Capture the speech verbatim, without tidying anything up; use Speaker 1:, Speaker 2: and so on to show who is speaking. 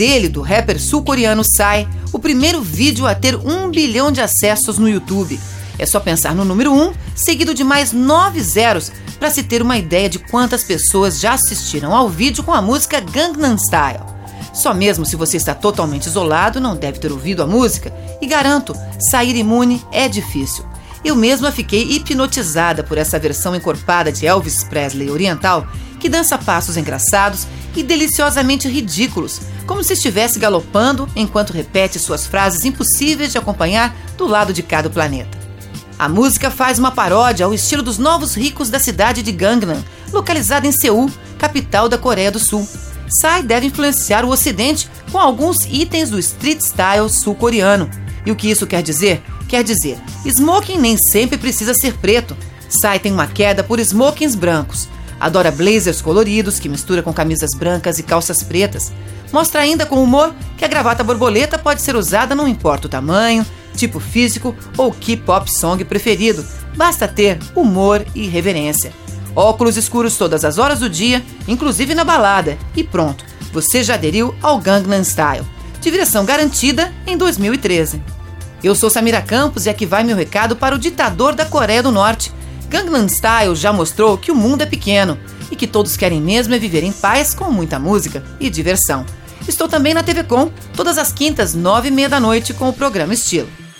Speaker 1: dele, do rapper sul-coreano Psy, o primeiro vídeo a ter um bilhão de acessos no YouTube. É só pensar no número um, seguido de mais nove zeros, para se ter uma ideia de quantas pessoas já assistiram ao vídeo com a música Gangnam Style. Só mesmo se você está totalmente isolado, não deve ter ouvido a música, e garanto, sair imune é difícil. Eu mesma fiquei hipnotizada por essa versão encorpada de Elvis Presley oriental, que dança passos engraçados e deliciosamente ridículos, como se estivesse galopando enquanto repete suas frases impossíveis de acompanhar do lado de cada planeta. A música faz uma paródia ao estilo dos novos ricos da cidade de Gangnam, localizada em Seul, capital da Coreia do Sul. Psy deve influenciar o Ocidente com alguns itens do street style sul-coreano. E o que isso quer dizer? Quer dizer, smoking nem sempre precisa ser preto. Psy tem uma queda por smokings brancos. Adora blazers coloridos que mistura com camisas brancas e calças pretas. Mostra ainda com humor que a gravata borboleta pode ser usada não importa o tamanho, tipo físico ou K-pop song preferido. Basta ter humor e reverência. Óculos escuros todas as horas do dia, inclusive na balada. E pronto, você já aderiu ao Gangnam Style. Diversão garantida em dois mil e treze. Eu sou Samira Campos e aqui vai meu recado para o ditador da Coreia do Norte. Gangnam Style já mostrou que o mundo é pequeno e que todos querem mesmo é viver em paz com muita música e diversão. Estou também na T V Com, todas as quintas, nove e meia da noite, com o programa Estilo.